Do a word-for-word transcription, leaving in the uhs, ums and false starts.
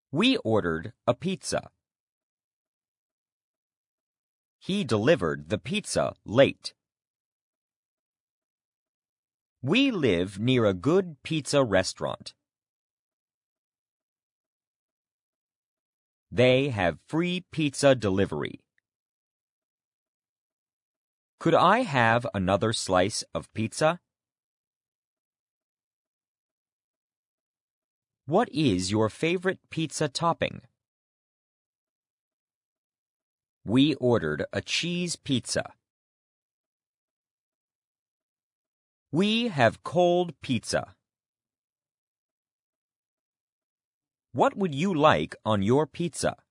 We ordered a pizza. He delivered the pizza late. We live near a good pizza restaurant. They have free pizza delivery. Could I have another slice of pizza? What is your favorite pizza topping? We ordered a cheese pizza. We have cold pizza. What would you like on your pizza?